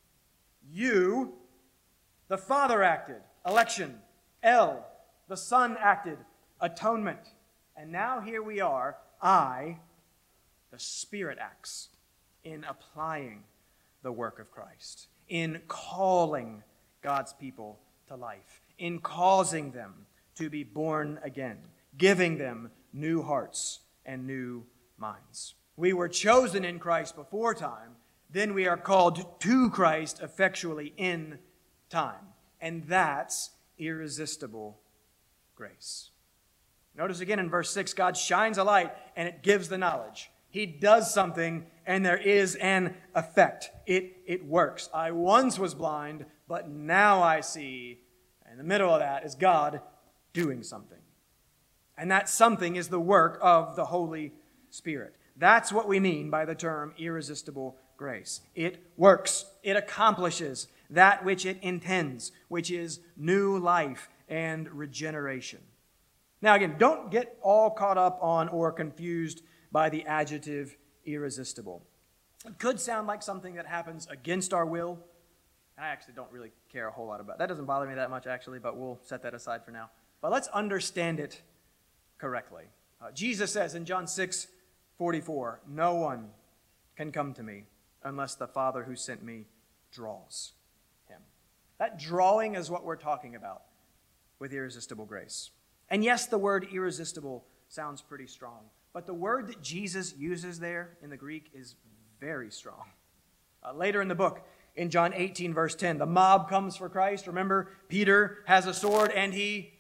U, the Father acted, election. L, the Son acted, atonement. And now here we are, I, the Spirit acts in applying the work of Christ, in calling God's people to life, in causing them to be born again, giving them new hearts and new minds. We were chosen in Christ before time, then we are called to Christ effectually in time. And that's irresistible grace. Notice again in verse six, God shines a light and it gives the knowledge. He does something and there is an effect. It, it works. I once was blind, but now I see. In the middle of that is God doing something. And that something is the work of the Holy Spirit. That's what we mean by the term irresistible grace. It works. It accomplishes that which it intends, which is new life and regeneration. Now again, don't get all caught up on or confused by the adjective irresistible. It could sound like something that happens against our will. I actually don't really care a whole lot about it. That doesn't bother me that much actually, but we'll set that aside for now. But let's understand it correctly. Uh, Jesus says in John six forty-four, no one can come to me unless the Father who sent me draws him. That drawing is what we're talking about with irresistible grace. And yes, the word irresistible sounds pretty strong, but the word that Jesus uses there in the Greek is very strong. Uh, later in the book, in John eighteen, verse ten, the mob comes for Christ. Remember, Peter has a sword and he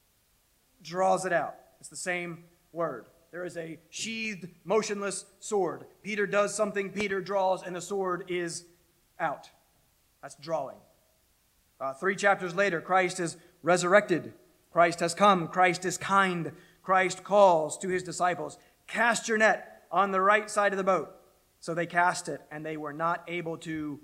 draws it out. It's the same word. There is a sheathed, motionless sword. Peter does something, Peter draws, and the sword is out. That's drawing. Uh, three chapters later, Christ is resurrected. Christ has come. Christ is kind. Christ calls to his disciples, cast your net on the right side of the boat. So they cast it, and they were not able to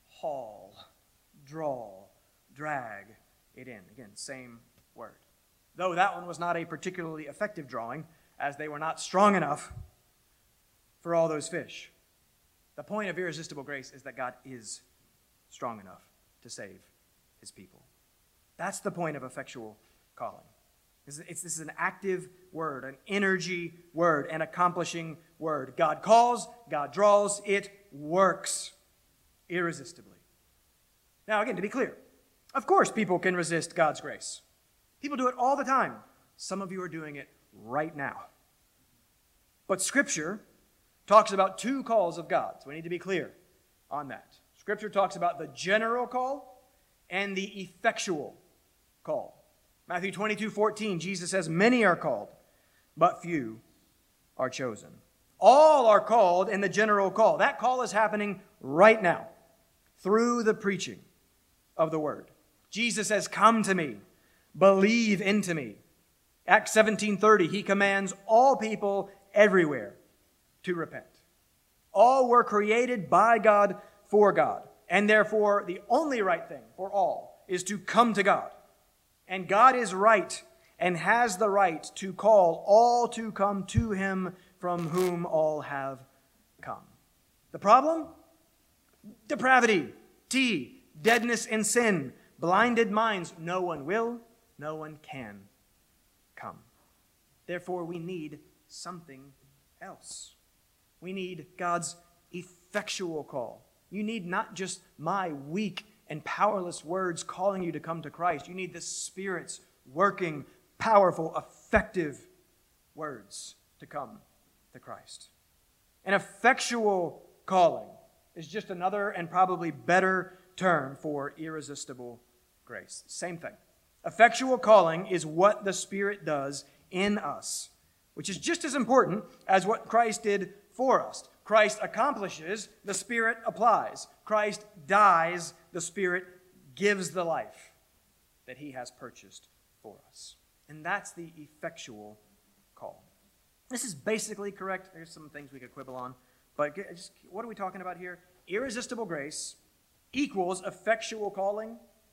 haul, draw, drag it in. Again, same word. though that one was not a particularly effective drawing, as they were not strong enough for all those fish. The point of irresistible grace is that God is strong enough to save his people. That's the point of effectual calling. It's, it's, this is an active word, an energy word, an accomplishing word. God calls, God draws, it works irresistibly. Now, again, to be clear, of course people can resist God's grace. People do it all the time. Some of you are doing it right now. But Scripture talks about two calls of God, so we need to be clear on that. Scripture talks about the general call and the effectual call. Matthew twenty-two fourteen, Jesus says, "Many are called, but few are chosen." All are called in the general call. That call is happening right now through the preaching of the word. Jesus says, "Come to me, believe into me." Acts seventeen thirty, he commands all people everywhere to repent. All were created by God for God, and therefore the only right thing for all is to come to God. And God is right and has the right to call all to come to him from whom all have come. The problem? Depravity, T, deadness and sin, blinded minds. No one will, no one can come. Therefore, we need something else. We need God's effectual call. You need not just my weak and powerless words calling you to come to Christ. You need the Spirit's working, powerful, effective words to come to Christ. An effectual calling is just another and probably better term for irresistible grace. Same thing. Effectual calling is what the Spirit does in us, which is just as important as what Christ did for us. Christ accomplishes, the Spirit applies. Christ dies, the Spirit gives the life that he has purchased for us. And that's the effectual call. This is basically correct. There's some things we could quibble on. But just, what are we talking about here? Irresistible grace equals effectual calling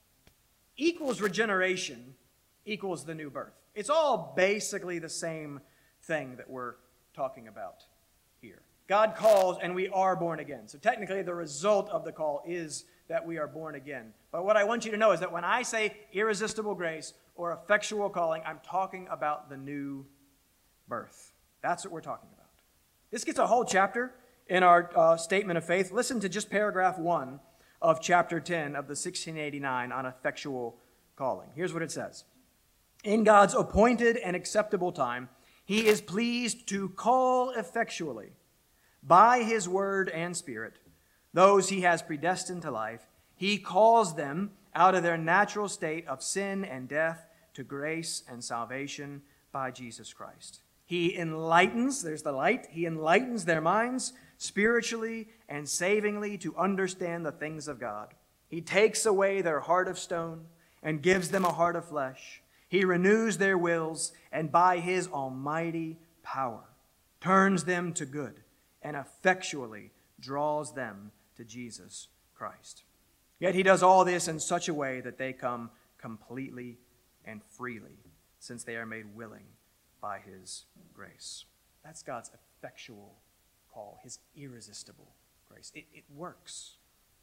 equals regeneration equals the new birth. It's all basically the same thing that we're talking about here. God calls and we are born again. So technically the result of the call is that we are born again. But what I want you to know is that when I say irresistible grace or effectual calling, I'm talking about the new birth. That's what we're talking about. This gets a whole chapter in our uh, statement of faith. Listen to just paragraph one of chapter ten of the sixteen eighty-nine on effectual calling. Here's what it says. In God's appointed and acceptable time, he is pleased to call effectually by his word and Spirit those he has predestined to life. He calls them out of their natural state of sin and death to grace and salvation by Jesus Christ. He enlightens, there's the light, he enlightens their minds spiritually and savingly to understand the things of God. He takes away their heart of stone and gives them a heart of flesh. He renews their wills and by his almighty power turns them to good and effectually draws them to Jesus Christ. Yet he does all this in such a way that they come completely and freely, since they are made willing by his grace. That's God's effectual call, his irresistible grace. It, it works.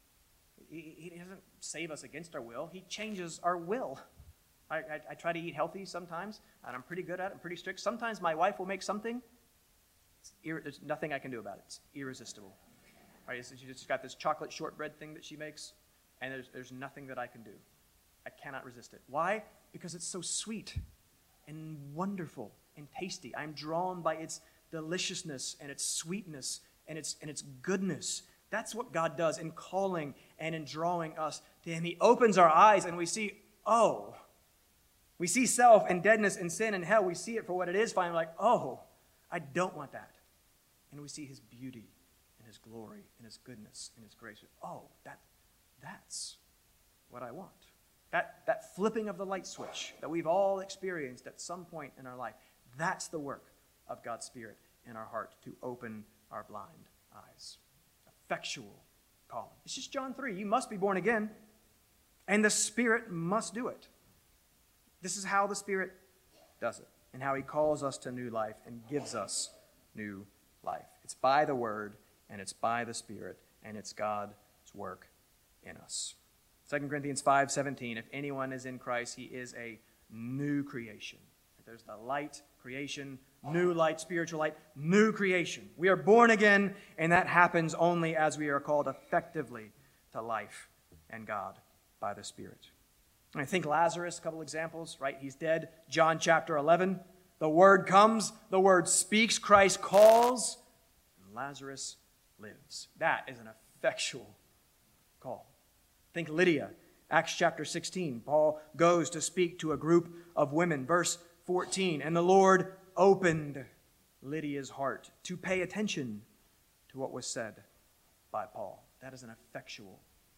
He, he doesn't save us against our will. He changes our will. I, I, I try to eat healthy sometimes, and I'm pretty good at it. I'm pretty strict. Sometimes my wife will make something. It's ir- there's nothing I can do about it. It's irresistible. Right? So she just got this chocolate shortbread thing that she makes, and there's, there's nothing that I can do. I cannot resist it. Why? Because it's so sweet and wonderful and tasty. I'm drawn by its deliciousness and its sweetness and its, and its goodness. That's what God does in calling and in drawing us to him. He opens our eyes and we see, oh, we see self and deadness and sin and hell. We see it for what it is. Finally, like, oh, I don't want that. And we see his beauty and his glory and his goodness and his grace. Oh, that, that's what I want. That, that flipping of the light switch that we've all experienced at some point in our life, that's the work of God's Spirit in our heart to open our blind eyes. Effectual calling. It's just John three. You must be born again, and the Spirit must do it. This is how the Spirit does it, and how he calls us to new life and gives us new life. It's by the Word, and it's by the Spirit, and it's God's work in us. Second Corinthians five seventeen, if anyone is in Christ, he is a new creation. There's the light creation, new light, spiritual light, new creation. We are born again, and that happens only as we are called effectively to life and God by the Spirit. And I think Lazarus, a couple examples, right? He's dead. John chapter eleven. The Word comes, the Word speaks, Christ calls, and Lazarus lives. That is an effectual call. Think Lydia, Acts chapter sixteen. Paul goes to speak to a group of women. Verse fourteen, and the Lord opened Lydia's heart to pay attention to what was said by Paul. That is an effectual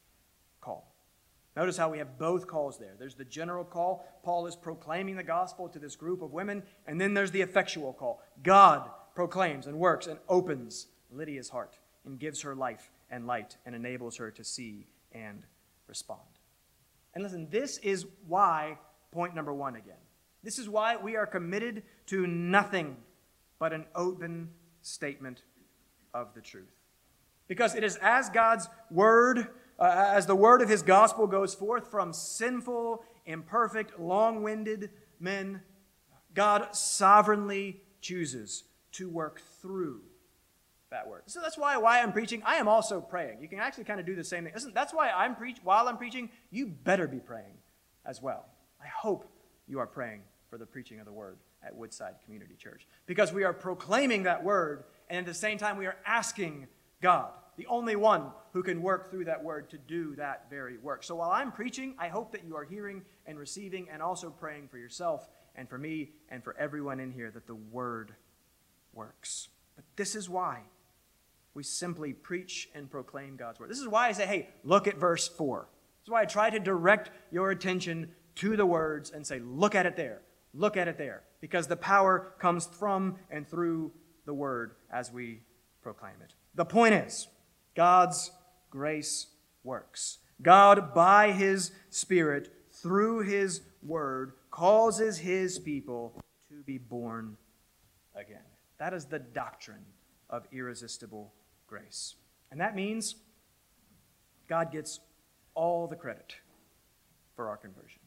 call. Notice how we have both calls there. There's the general call. Paul is proclaiming the gospel to this group of women. And then there's the effectual call. God proclaims and works and opens Lydia's heart and gives her life and light and enables her to see and respond. And listen, this is why, point number one again. This is why we are committed to nothing but an open statement of the truth. Because it is as God's word, uh, as the word of his gospel goes forth from sinful, imperfect, long-winded men, God sovereignly chooses to work through that word. So that's why, why I'm preaching. I am also praying. You can actually kind of do the same thing. Listen, that's why I'm preach. While I'm preaching, you better be praying as well. I hope you are praying for the preaching of the word at Woodside Community Church, because we are proclaiming that word, and at the same time we are asking God, the only one who can work through that word, to do that very work. So while I'm preaching, I hope that you are hearing and receiving and also praying for yourself and for me and for everyone in here that the word works. But this is why we simply preach and proclaim God's word. This is why I say, hey, look at verse four. This is why I try to direct your attention to the words and say, look at it there. Look at it there. Because the power comes from and through the word as we proclaim it. The point is, God's grace works. God, by his Spirit, through his word, causes his people to be born again. That is the doctrine of irresistible grace. And that means God gets all the credit for our conversion.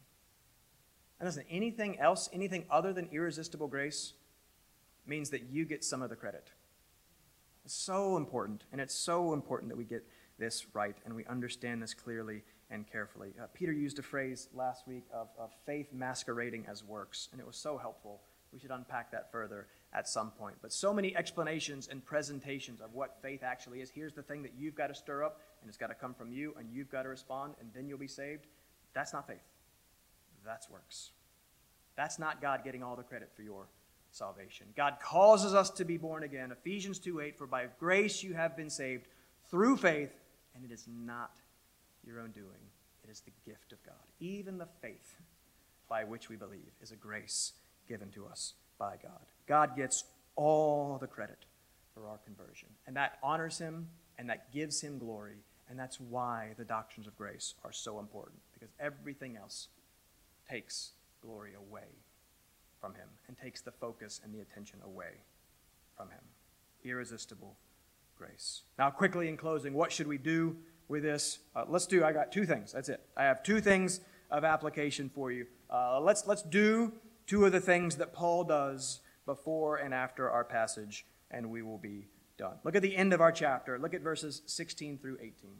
And listen, anything else, anything other than irresistible grace means that you get some of the credit. It's so important, and it's so important that we get this right and we understand this clearly and carefully. Uh, Peter used a phrase last week of, of faith masquerading as works, and it was so helpful. We should unpack that further at some point. But so many explanations and presentations of what faith actually is. Here's the thing that you've got to stir up, and it's got to come from you, and you've got to respond, and then you'll be saved. That's not faith. That's works. That's not God getting all the credit for your salvation. God causes us to be born again. Ephesians two eight, for by grace you have been saved through faith, and it is not your own doing. It is the gift of God. Even the faith by which we believe is a grace given to us by God. God gets all the credit for our conversion, and that honors him, and that gives him glory, and that's why the doctrines of grace are so important, because everything else takes glory away from him and takes the focus and the attention away from him. Irresistible grace. Now, quickly in closing, what should we do with this? Uh, let's do, I got two things. That's it. I have two things of application for you. Uh, let's, let's do two of the things that Paul does before and after our passage, and we will be done. Look at the end of our chapter. Look at verses sixteen through eighteen.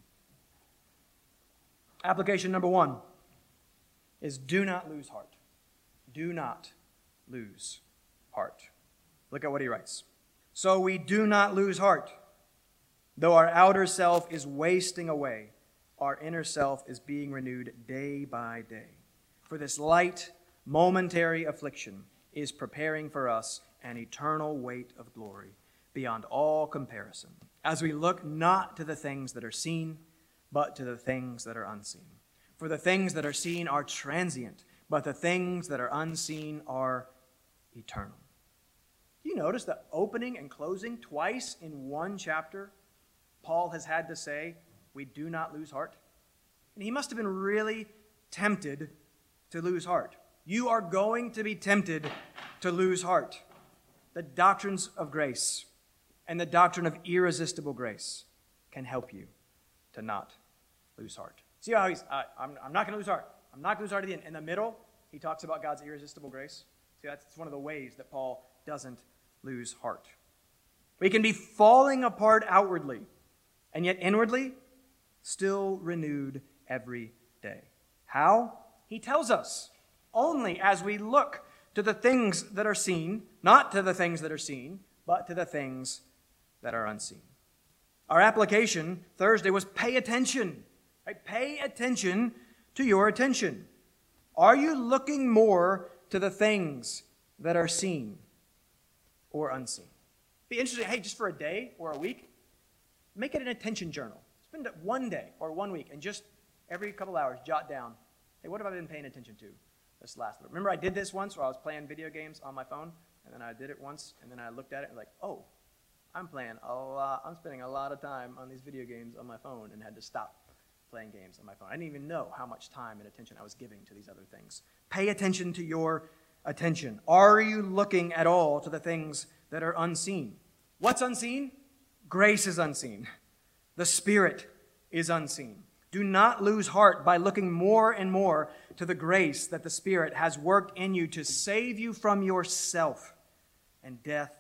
Application number one is do not lose heart. Do not lose heart. Look at what he writes. So we do not lose heart. Though our outer self is wasting away, our inner self is being renewed day by day. For this light, momentary affliction is preparing for us an eternal weight of glory beyond all comparison, as we look not to the things that are seen, but to the things that are unseen. For the things that are seen are transient, but the things that are unseen are eternal. Do you notice the opening and closing twice in one chapter? Paul has had to say, we do not lose heart. And he must have been really tempted to lose heart. You are going to be tempted to lose heart. The doctrines of grace and the doctrine of irresistible grace can help you to not lose heart. See how he's, uh, I'm, I'm not going to lose heart. I'm not going to lose heart at the end. In the middle, he talks about God's irresistible grace. See, that's one of the ways that Paul doesn't lose heart. We can be falling apart outwardly, and yet inwardly, still renewed every day. How? He tells us, only as we look to the things that are seen, not to the things that are seen, but to the things that are unseen. Our application Thursday was pay attention. Right? Pay attention to your attention. Are you looking more to the things that are seen or unseen? Be interesting, hey, just for a day or a week, make it an attention journal. Spend it one day or one week and just every couple hours jot down, hey, what have I been paying attention to this last little? Remember I did this once where I was playing video games on my phone, and then I did it once, and then I looked at it and like, oh, I'm playing a lot, I'm spending a lot of time on these video games on my phone, and had to stop playing games on my phone. I didn't even know how much time and attention I was giving to these other things. Pay attention to your attention. Are you looking at all to the things that are unseen? What's unseen? Grace is unseen. The Spirit is unseen. Do not lose heart by looking more and more to the grace that the Spirit has worked in you to save you from yourself and death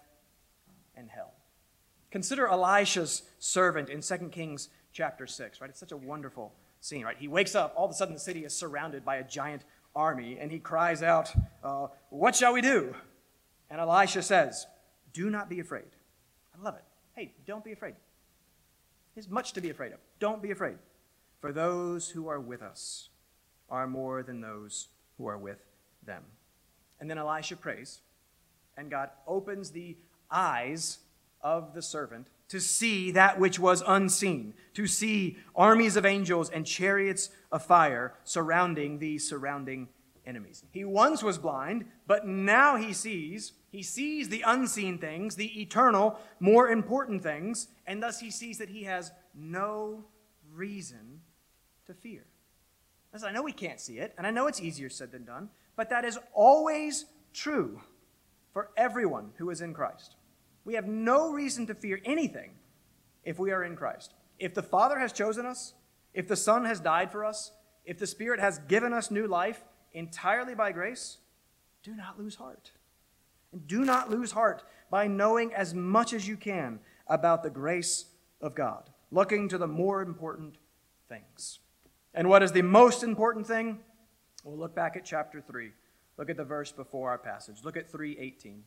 and hell. Consider Elisha's servant in Second Kings chapter six, right? It's such a wonderful scene, right? He wakes up, all of a sudden the city is surrounded by a giant army, and he cries out, uh, what shall we do? And Elisha says, do not be afraid. I love it. Hey, don't be afraid. There's much to be afraid of. Don't be afraid. For those who are with us are more than those who are with them. And then Elisha prays, and God opens the eyes of the servant to see that which was unseen, to see armies of angels and chariots of fire surrounding the surrounding enemies. He once was blind, but now he sees. He sees the unseen things, the eternal, more important things, and thus he sees that he has no reason to fear. Listen, I know we can't see it, and I know it's easier said than done, but that is always true for everyone who is in Christ. We have no reason to fear anything if we are in Christ. If the Father has chosen us, if the Son has died for us, if the Spirit has given us new life entirely by grace, do not lose heart. And do not lose heart by knowing as much as you can about the grace of God, looking to the more important things. And what is the most important thing? We'll look back at chapter three. Look at the verse before our passage. Look at three eighteen.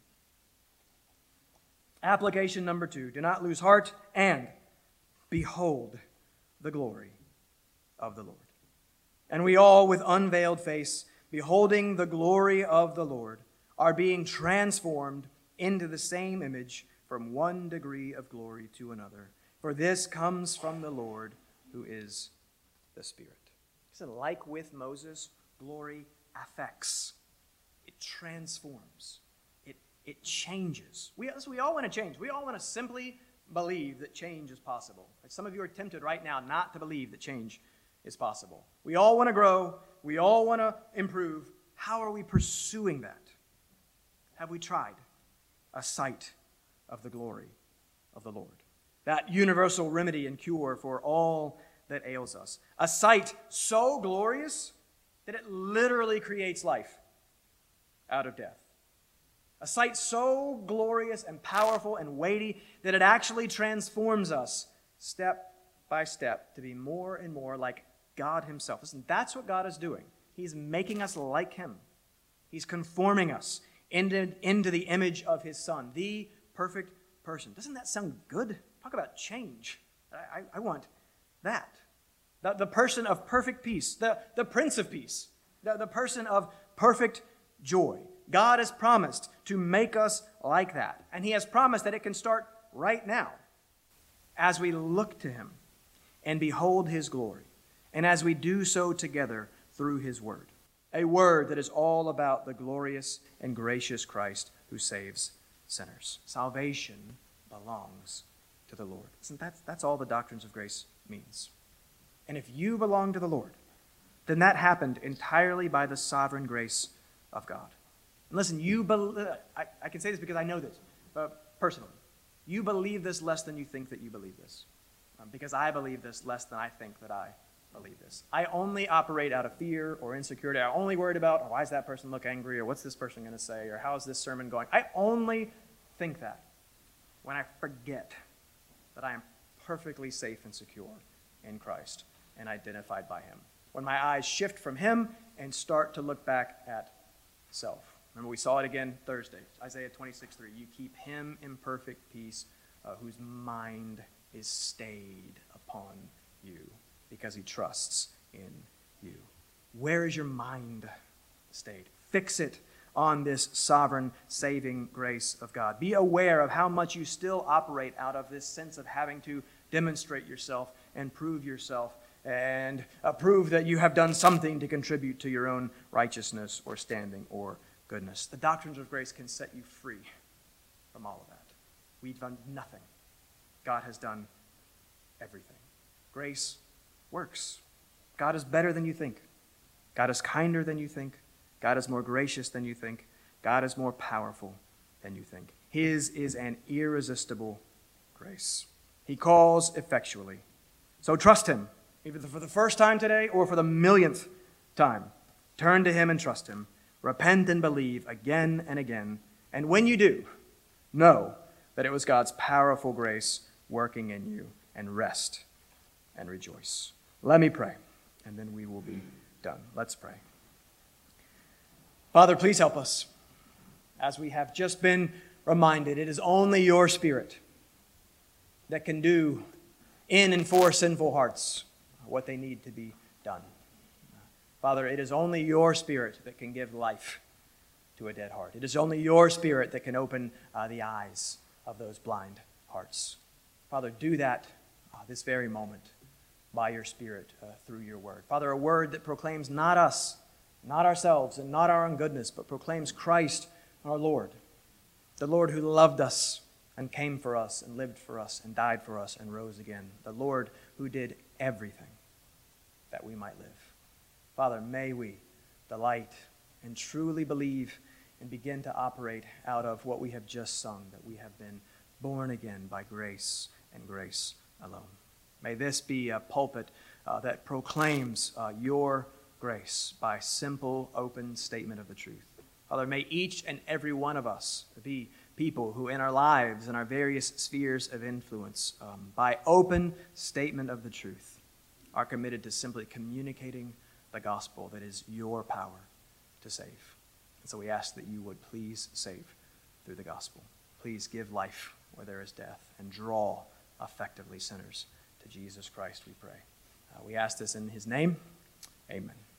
Application number two, do not lose heart, and behold the glory of the Lord. And we all, with unveiled face, beholding the glory of the Lord, are being transformed into the same image from one degree of glory to another. For this comes from the Lord, who is the Spirit. He said, like with Moses, glory affects. It transforms. It changes. We, we all want to change. We all want to simply believe that change is possible. Some of you are tempted right now not to believe that change is possible. We all want to grow. We all want to improve. How are we pursuing that? Have we tried a sight of the glory of the Lord? That universal remedy and cure for all that ails us. A sight so glorious that it literally creates life out of death. A sight so glorious and powerful and weighty that it actually transforms us step by step to be more and more like God himself. Listen, that's what God is doing. He's making us like him. He's conforming us into, into the image of his Son, the perfect person. Doesn't that sound good? Talk about change. I, I, I want that. The, the person of perfect peace, the, the Prince of Peace, the, the person of perfect joy. God has promised to make us like that. And he has promised that it can start right now as we look to him and behold his glory, and as we do so together through his word. A word that is all about the glorious and gracious Christ who saves sinners. Salvation belongs to the Lord. Isn't that, that's all the doctrines of grace means. And if you belong to the Lord, then that happened entirely by the sovereign grace of God. And listen, you be- I, I can say this because I know this uh, personally. You believe this less than you think that you believe this. Um, because I believe this less than I think that I believe this. I only operate out of fear or insecurity. I'm only worried about, oh, why does that person look angry? Or what's this person going to say? Or how is this sermon going? I only think that when I forget that I am perfectly safe and secure in Christ and identified by him. When my eyes shift from him and start to look back at self. Remember, we saw it again Thursday, Isaiah twenty-six three. You keep him in perfect peace, uh, whose mind is stayed upon you, because he trusts in you. Where is your mind stayed? Fix it on this sovereign, saving grace of God. Be aware of how much you still operate out of this sense of having to demonstrate yourself and prove yourself and uh, prove that you have done something to contribute to your own righteousness or standing or goodness. The doctrines of grace can set you free from all of that. We've done nothing. God has done everything. Grace works. God is better than you think. God is kinder than you think. God is more gracious than you think. God is more powerful than you think. His is an irresistible grace. He calls effectually. So trust him, either for the first time today or for the millionth time. Turn to him and trust him. Repent and believe again and again. And when you do, know that it was God's powerful grace working in you, and rest and rejoice. Let me pray, and then we will be done. Let's pray. Father, please help us. As we have just been reminded, it is only your Spirit that can do in and for sinful hearts what they need to be done. Father, it is only your Spirit that can give life to a dead heart. It is only your Spirit that can open uh, the eyes of those blind hearts. Father, do that uh, this very moment by your Spirit uh, through your word. Father, a word that proclaims not us, not ourselves, and not our own goodness, but proclaims Christ our Lord, the Lord who loved us and came for us and lived for us and died for us and rose again, the Lord who did everything that we might live. Father, may we delight and truly believe and begin to operate out of what we have just sung, that we have been born again by grace and grace alone. May this be a pulpit uh, that proclaims uh, your grace by simple, open statement of the truth. Father, may each and every one of us be people who in our lives and our various spheres of influence, um, by open statement of the truth, are committed to simply communicating the gospel that is your power to save. And so we ask that you would please save through the gospel. Please give life where there is death and draw effectively sinners to Jesus Christ, we pray. Uh, we ask this in his name. Amen.